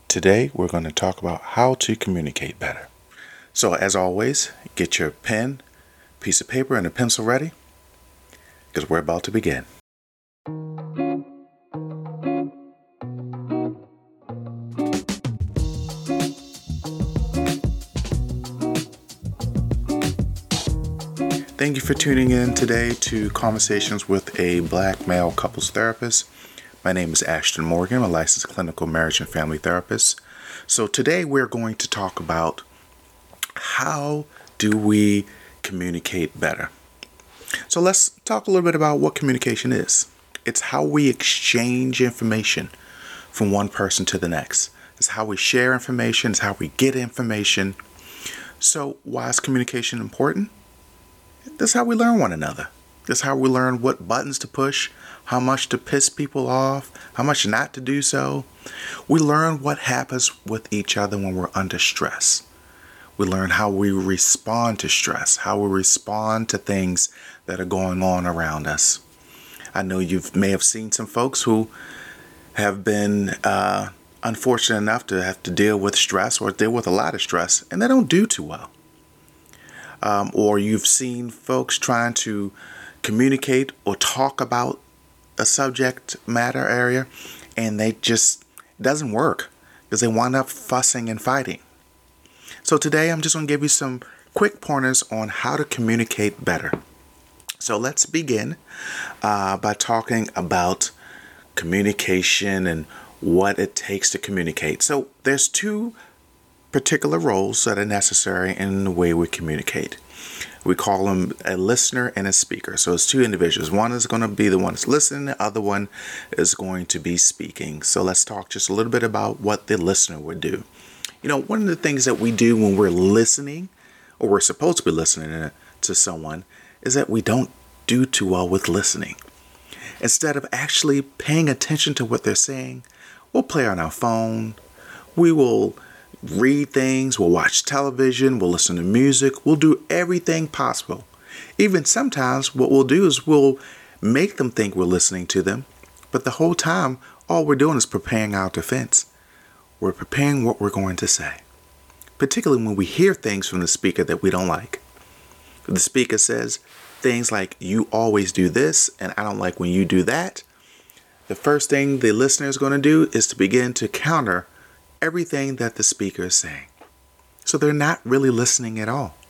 Today, we're going to talk about how to communicate better. So, as always, get your pen, piece of paper, and a pencil ready because we're about to begin. Thank you for tuning in today to Conversations with a Black Male Couples Therapist. My name is Ashton Morgan, I'm a licensed clinical marriage and family therapist. So today we're going to talk about how do we communicate better. So let's talk a little bit about what communication is. It's how we exchange information from one person to the next. It's how we share information, it's how we get information. So why is communication important? That's how we learn one another. That's how we learn what buttons to push, how much to piss people off, how much not to do so. We learn what happens with each other when we're under stress. We learn how we respond to stress, how we respond to things that are going on around us. I know you may have seen some folks who have been unfortunate enough to have to deal with stress or deal with a lot of stress, and they don't do too well. Or you've seen folks trying to communicate or talk about a subject matter area and they just doesn't work because they wind up fussing and fighting. So today I'm just going to give you some quick pointers on how to communicate better. So let's begin by talking about communication and what it takes to communicate. So there's two particular roles that are necessary in the way we communicate. We call them a listener and a speaker. So it's two individuals. One is going to be the one that's listening. The other one is going to be speaking. So let's talk just a little bit about what the listener would do. You know, one of the things that we do when we're listening, or we're supposed to be listening to someone, is that we don't do too well with listening. Instead of actually paying attention to what they're saying, we'll play on our phone. We will read things, we'll watch television, we'll listen to music, we'll do everything possible. Even sometimes what we'll do is we'll make them think we're listening to them, but the whole time all we're doing is preparing our defense. We're preparing what we're going to say, particularly when we hear things from the speaker that we don't like. If the speaker says things like, "You always do this, and I don't like when you do that," the first thing the listener is going to do is to begin to counter everything that the speaker is saying. So they're not really listening at all.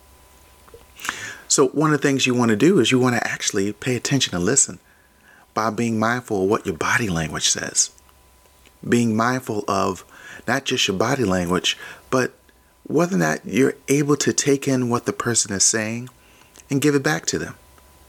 So one of the things you want to do is you want to actually pay attention and listen by being mindful of what your body language says. Being mindful of not just your body language, but whether or not you're able to take in what the person is saying and give it back to them.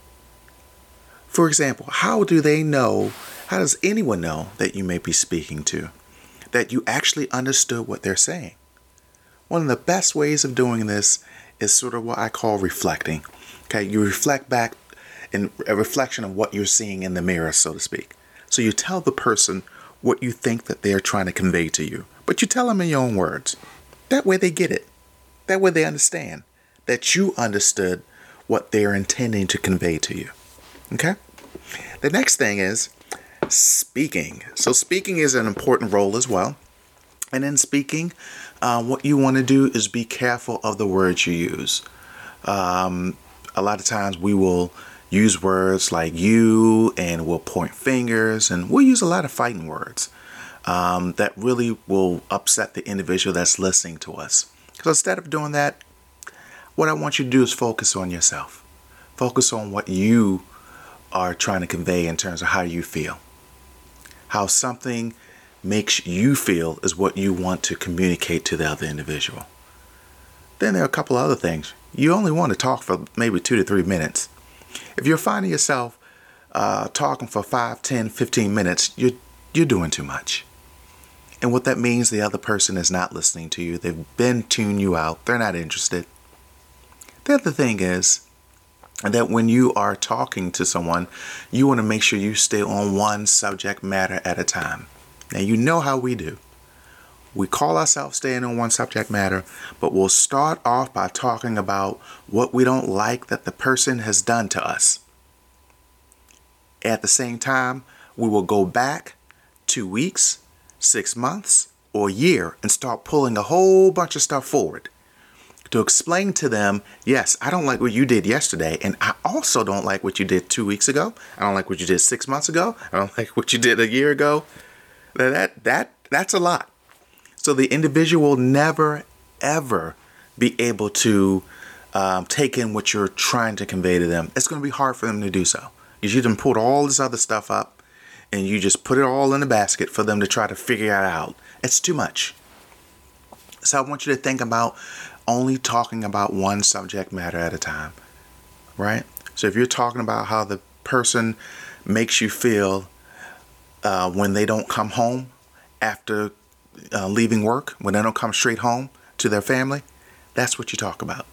For example, how does anyone know that you may be speaking to? That you actually understood what they're saying? One of the best ways of doing this is sort of what I call reflecting. Okay, you reflect back in a reflection of what you're seeing in the mirror, so to speak. So you tell the person what you think that they're trying to convey to you, but you tell them in your own words. That way they get it. That way they understand that you understood what they're intending to convey to you. Okay? The next thing is speaking. So speaking is an important role as well. And in speaking, what you want to do is be careful of the words you use. A lot of times we will use words like you, and we'll point fingers, and we'll use a lot of fighting words that really will upset the individual that's listening to us. So instead of doing that, what I want you to do is focus on yourself. Focus on what you are trying to convey in terms of how you feel. How something makes you feel is what you want to communicate to the other individual. Then there are a couple other things. You only want to talk for maybe 2 to 3 minutes. If you're finding yourself talking for 5, 10, 15 minutes, you're doing too much. And what that means, the other person is not listening to you. They've been tuned you out. They're not interested. The other thing is that when you are talking to someone, you want to make sure you stay on one subject matter at a time. Now, you know how we do. We call ourselves staying on one subject matter, but we'll start off by talking about what we don't like that the person has done to us. At the same time, we will go back 2 weeks, 6 months, or a year and start pulling a whole bunch of stuff forward to explain to them, yes, I don't like what you did yesterday, and I also don't like what you did 2 weeks ago. I don't like what you did 6 months ago. I don't like what you did a year ago. That's a lot. So the individual will never, ever be able to take in what you're trying to convey to them. It's going to be hard for them to do so because you done pulled all this other stuff up and you just put it all in a basket for them to try to figure it out. It's too much. So I want you to think about only talking about one subject matter at a time, right? So if you're talking about how the person makes you feel when they don't come home after leaving work, when they don't come straight home to their family, that's what you talk about.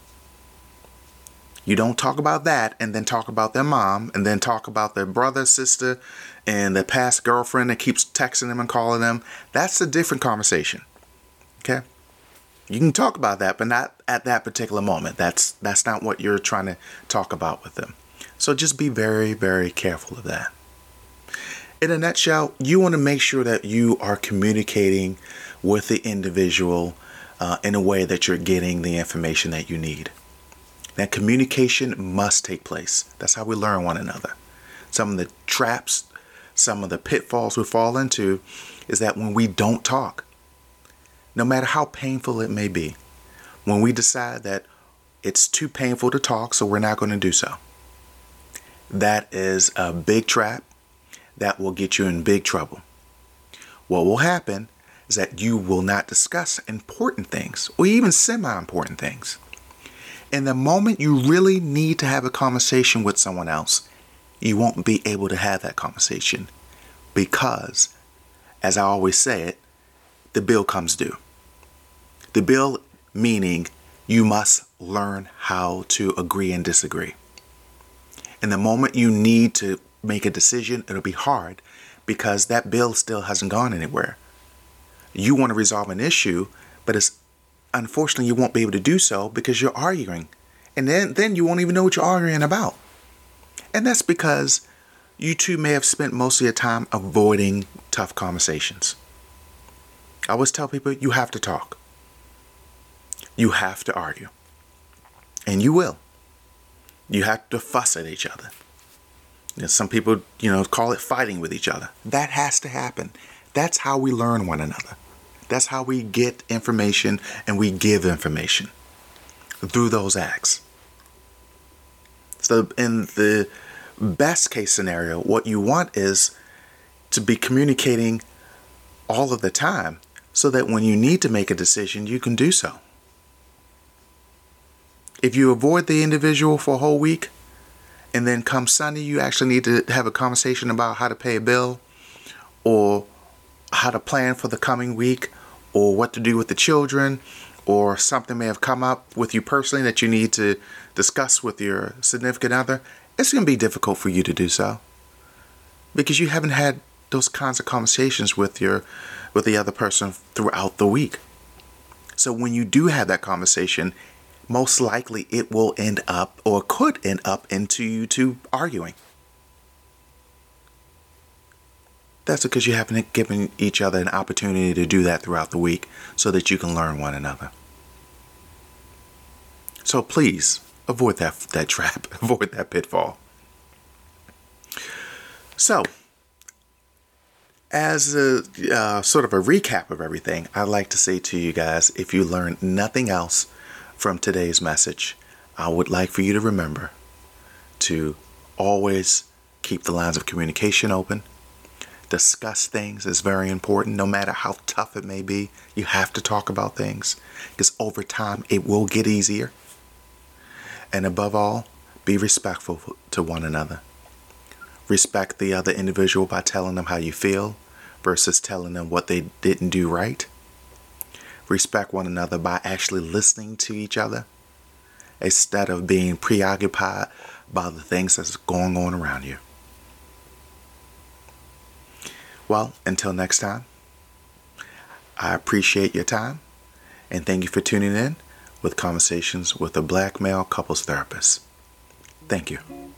You don't talk about that and then talk about their mom and then talk about their brother, sister, and their past girlfriend that keeps texting them and calling them. That's a different conversation. Okay? You can talk about that, but not at that particular moment. That's not what you're trying to talk about with them. So just be very, very careful of that. In a nutshell, you want to make sure that you are communicating with the individual in a way that you're getting the information that you need. That communication must take place. That's how we learn one another. Some of the traps, some of the pitfalls we fall into is that when we don't talk, no matter how painful it may be, when we decide that it's too painful to talk, so we're not going to do so, that is a big trap that will get you in big trouble. What will happen is that you will not discuss important things or even semi-important things. In the moment you really need to have a conversation with someone else, you won't be able to have that conversation because, as I always say it, the bill comes due. The bill meaning you must learn how to agree and disagree. In the moment you need to make a decision, it'll be hard because that bill still hasn't gone anywhere. You want to resolve an issue, but unfortunately you won't be able to do so because you're arguing. And then you won't even know what you're arguing about. And that's because you two may have spent most of your time avoiding tough conversations. I always tell people you have to talk. You have to argue. And you will. You have to fuss at each other. Some people, call it fighting with each other. That has to happen. That's how we learn one another. That's how we get information and we give information through those acts. So in the best case scenario, what you want is to be communicating all of the time so that when you need to make a decision, you can do so. If you avoid the individual for a whole week, and then come Sunday, you actually need to have a conversation about how to pay a bill or how to plan for the coming week or what to do with the children, or something may have come up with you personally that you need to discuss with your significant other, it's going to be difficult for you to do so because you haven't had those kinds of conversations with the other person throughout the week. So when you do have that conversation, most likely it will end up or could end up into you two arguing. That's because you haven't given each other an opportunity to do that throughout the week so that you can learn one another. So please avoid that trap, avoid that pitfall. So, as a sort of a recap of everything, I'd like to say to you guys, if you learned nothing else from today's message, I would like for you to remember to always keep the lines of communication open. Discuss things is very important. No matter how tough it may be, you have to talk about things because over time it will get easier. And above all, be respectful to one another. Respect the other individual by telling them how you feel versus telling them what they didn't do right. Respect one another by actually listening to each other instead of being preoccupied by the things that's going on around you. Well, until next time, I appreciate your time and thank you for tuning in with Conversations with a Black Male Couples Therapist. Thank you.